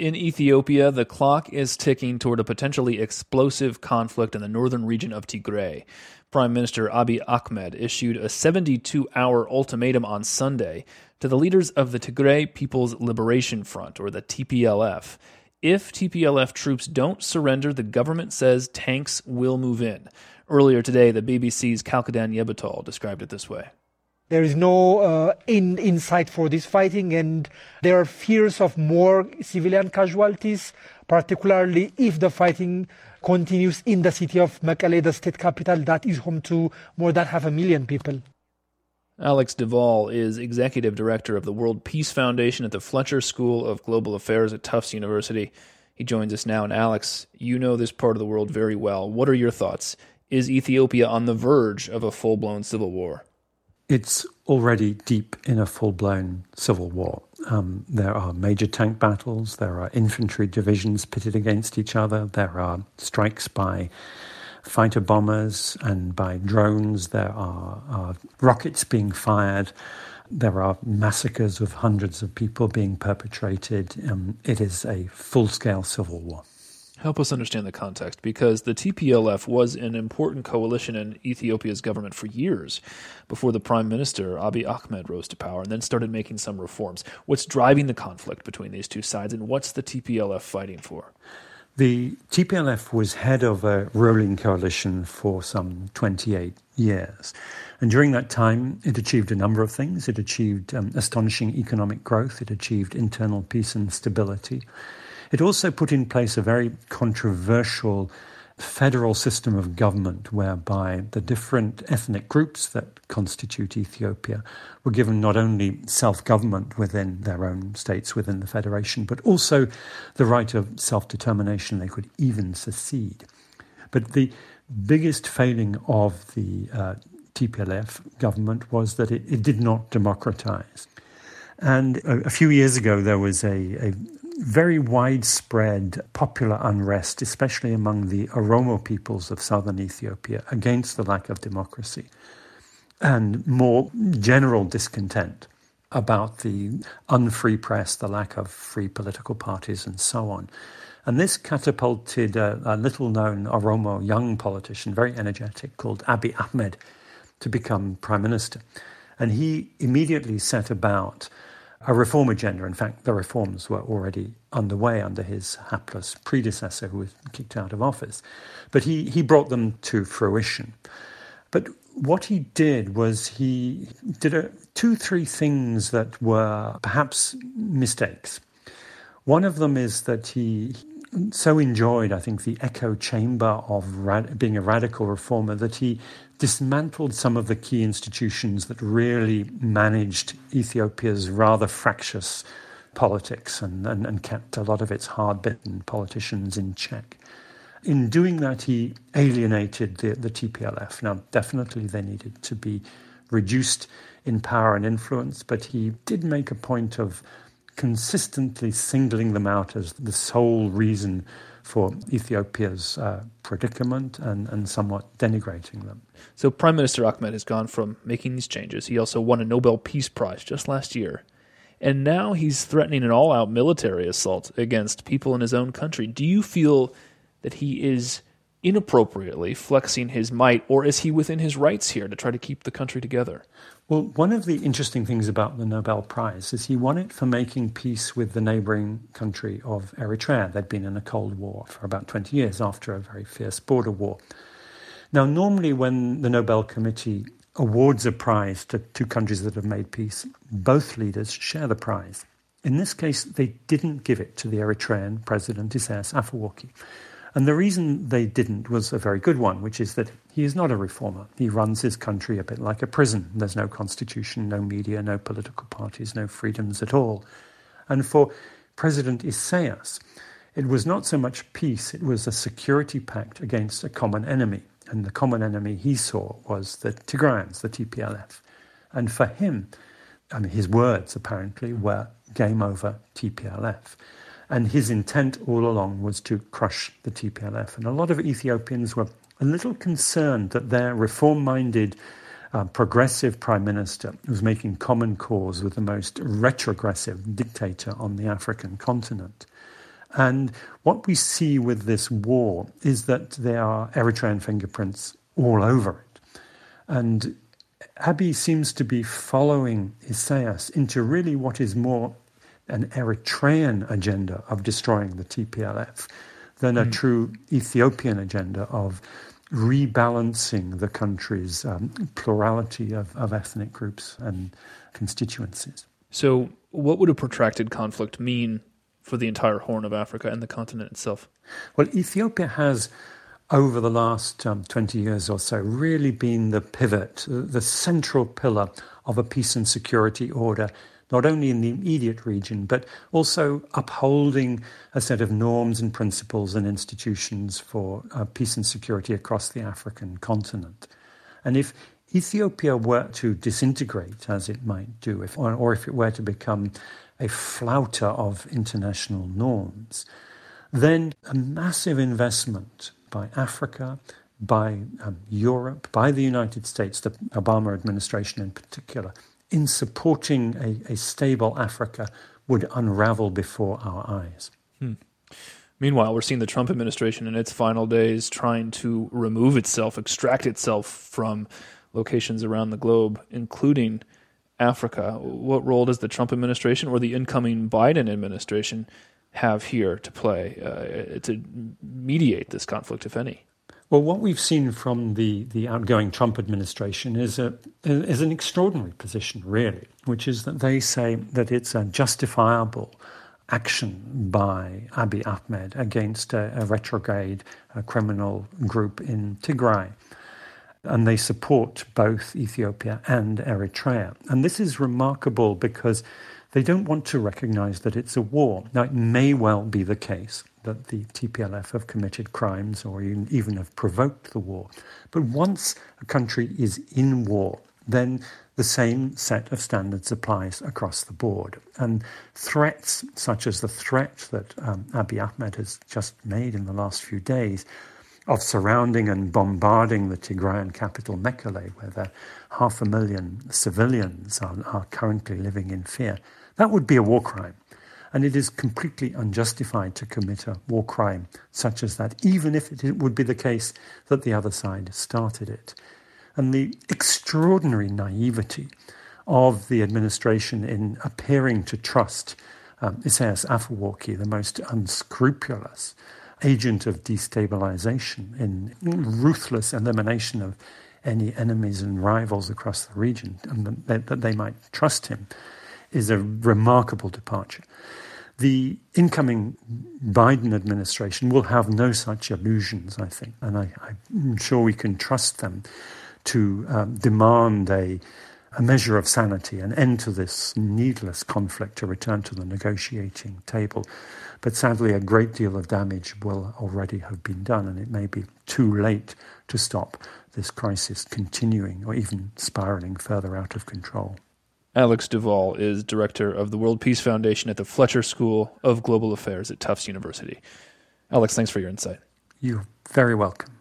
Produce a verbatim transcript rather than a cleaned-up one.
In Ethiopia, the clock is ticking toward a potentially explosive conflict in the northern region of Tigray. Prime Minister Abiy Ahmed issued a seventy-two hour ultimatum on Sunday to the leaders of the Tigray People's Liberation Front, or the T P L F. If T P L F troops don't surrender, the government says tanks will move in. Earlier today, the B B C's Kalkadan Yebital described it this way. There is no uh, end in sight for this fighting, and there are fears of more civilian casualties, particularly if the fighting continues in the city of Mekelle, the state capital that is home to more than half a million people. Alex Duvall is executive director of the World Peace Foundation at the Fletcher School of Global Affairs at Tufts University. He joins us now. And Alex, you know this part of the world very well. What are your thoughts? Is Ethiopia on the verge of a full-blown civil war? It's already deep in a full-blown civil war. Um, there are major tank battles, there are infantry divisions pitted against each other, there are strikes by fighter bombers and by drones, there are, are rockets being fired, there are massacres of hundreds of people being perpetrated. Um, it is a full-scale civil war. Help us understand the context, because the T P L F was an important coalition in Ethiopia's government for years before the Prime Minister, Abiy Ahmed, rose to power and then started making some reforms. What's driving the conflict between these two sides, and what's the T P L F fighting for? The T P L F was head of a ruling coalition for some twenty-eight years. And during that time, it achieved a number of things. It achieved um, astonishing economic growth. It achieved internal peace and stability. It also put in place a very controversial federal system of government whereby the different ethnic groups that constitute Ethiopia were given not only self-government within their own states within the federation, but also the right of self-determination. They could even secede. But the biggest failing of the uh, T P L F government was that it, it did not democratize. And a, a few years ago, there was a, a very widespread popular unrest, especially among the Oromo peoples of southern Ethiopia, against the lack of democracy, and more general discontent about the unfree press, the lack of free political parties, and so on. And this catapulted a, a little-known Oromo young politician, very energetic, called Abiy Ahmed, to become prime minister. And he immediately set about a reform agenda. In fact, the reforms were already underway under his hapless predecessor who was kicked out of office. But he, he brought them to fruition. But what he did was he did a, two, three things that were perhaps mistakes. One of them is that he so enjoyed, I think, the echo chamber of rad- being a radical reformer that he dismantled some of the key institutions that really managed Ethiopia's rather fractious politics and, and, and kept a lot of its hard-bitten politicians in check. In doing that, he alienated the, the T P L F. Now, definitely they needed to be reduced in power and influence, but he did make a point of consistently singling them out as the sole reason for Ethiopia's uh, predicament and, and somewhat denigrating them. So Prime Minister Ahmed has gone from making these changes. He also won a Nobel Peace Prize just last year. And now he's threatening an all-out military assault against people in his own country. Do you feel that he is inappropriately flexing his might, or is he within his rights here to try to keep the country together? Well, one of the interesting things about the Nobel Prize is he won it for making peace with the neighboring country of Eritrea. They'd been in a Cold War for about twenty years after a very fierce border war. Now, normally when the Nobel Committee awards a prize to two countries that have made peace, both leaders share the prize. In this case, they didn't give it to the Eritrean president, Isaias Afwerki. And the reason they didn't was a very good one, which is that he is not a reformer. He runs his country a bit like a prison. There's no constitution, no media, no political parties, no freedoms at all. And for President Isaias, it was not so much peace, it was a security pact against a common enemy. And the common enemy he saw was the Tigrayans, the T P L F. And for him, I mean, his words apparently were game over T P L F. And his intent all along was to crush the T P L F. And a lot of Ethiopians were a little concerned that their reform-minded, uh, progressive prime minister was making common cause with the most retrogressive dictator on the African continent. And what we see with this war is that there are Eritrean fingerprints all over it. And Abiy seems to be following Isaias into really what is more an Eritrean agenda of destroying the T P L F than a mm. true Ethiopian agenda of rebalancing the country's um, plurality of, of ethnic groups and constituencies. So what would a protracted conflict mean for the entire Horn of Africa and the continent itself? Well, Ethiopia has, over the last um, twenty years or so, really been the pivot, the central pillar of a peace and security order, not only in the immediate region, but also upholding a set of norms and principles and institutions for uh, peace and security across the African continent. And if Ethiopia were to disintegrate, as it might do, if, or, or if it were to become a flouter of international norms, then a massive investment by Africa, by um, Europe, by the United States, the Obama administration in particular, in supporting a, a stable Africa would unravel before our eyes. Hmm. Meanwhile, we're seeing the Trump administration in its final days trying to remove itself, extract itself from locations around the globe, including Africa. What role does the Trump administration or the incoming Biden administration have here to play, uh, to mediate this conflict, if any? Well, what we've seen from the, the outgoing Trump administration is a is an extraordinary position, really, which is that they say that it's a justifiable action by Abiy Ahmed against a, a retrograde a criminal group in Tigray. And they support both Ethiopia and Eritrea. And this is remarkable because they don't want to recognize that it's a war. Now, it may well be the case that the T P L F have committed crimes or even have provoked the war. But once a country is in war, then the same set of standards applies across the board. And threats such as the threat that um, Abiy Ahmed has just made in the last few days of surrounding and bombarding the Tigrayan capital, Mekelle, where there half a million civilians are, are currently living in fear, that would be a war crime. And it is completely unjustified to commit a war crime such as that, even if it would be the case that the other side started it. And the extraordinary naivety of the administration in appearing to trust um, Isaias Afwerki, the most unscrupulous agent of destabilization in ruthless elimination of any enemies and rivals across the region, and that, that they might trust him, is a remarkable departure. The incoming Biden administration will have no such illusions, I think, and I, I'm sure we can trust them to um, demand a, a measure of sanity, an end to this needless conflict, to return to the negotiating table. But sadly, a great deal of damage will already have been done, and it may be too late to stop this crisis continuing or even spiraling further out of control. Alex Duvall is director of the World Peace Foundation at the Fletcher School of Global Affairs at Tufts University. Alex, thanks for your insight. You're very welcome.